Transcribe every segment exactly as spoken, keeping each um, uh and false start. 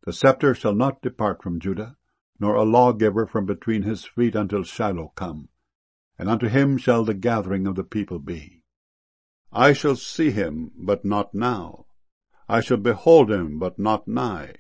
The scepter shall not depart from Judah, nor a lawgiver from between his feet until Shiloh come, and unto him shall the gathering of the people be. I shall see him, but not now. I shall behold him, but not nigh.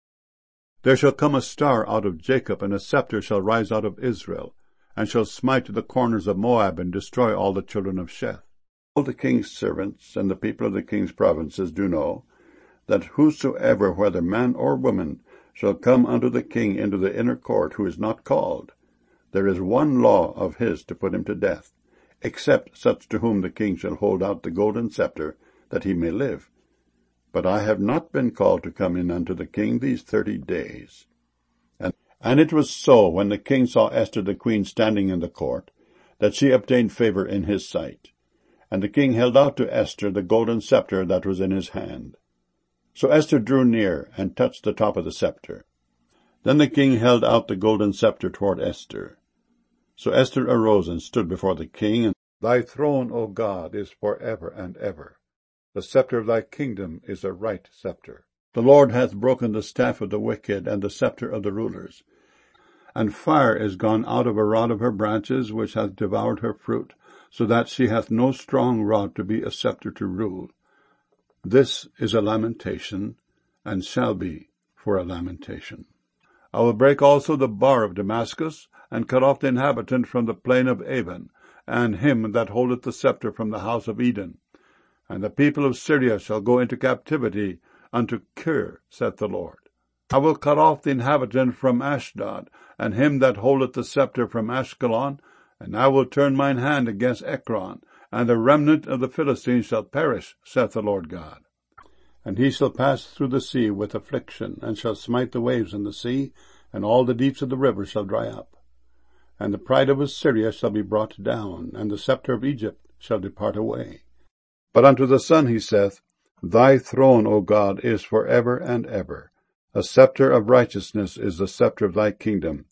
There shall come a star out of Jacob, and a scepter shall rise out of Israel, and shall smite the corners of Moab, and destroy all the children of Sheth. All the king's servants and the people of the king's provinces do know, that whosoever, whether man or woman, shall come unto the king into the inner court, who is not called, there is one law of his to put him to death, except such to whom the king shall hold out the golden scepter, that he may live. But I have not been called to come in unto the king these thirty days. And, and it was so, when the king saw Esther the queen standing in the court, that she obtained favor in his sight. And the king held out to Esther the golden scepter that was in his hand. So Esther drew near, and touched the top of the scepter. Then the king held out the golden scepter toward Esther. So Esther arose and stood before the king, and Thy throne, O God, is forever and ever. The scepter of thy kingdom is a right scepter. The Lord hath broken the staff of the wicked, and the scepter of the rulers. And fire is gone out of a rod of her branches, which hath devoured her fruit, so that she hath no strong rod to be a scepter to rule. This is a lamentation, and shall be for a lamentation. I will break also the bar of Damascus, and cut off the inhabitant from the plain of Avon, and him that holdeth the scepter from the house of Eden. And the people of Syria shall go into captivity unto Kir, saith the Lord. I will cut off the inhabitant from Ashdod, and him that holdeth the scepter from Ashkelon, and I will turn mine hand against Ekron, and the remnant of the Philistines shall perish, saith the Lord God. And he shall pass through the sea with affliction, and shall smite the waves in the sea, and all the deeps of the river shall dry up. And the pride of Assyria shall be brought down, and the scepter of Egypt shall depart away. But unto the Son he saith, Thy throne, O God, is for ever and ever. A scepter of righteousness is the scepter of thy kingdom,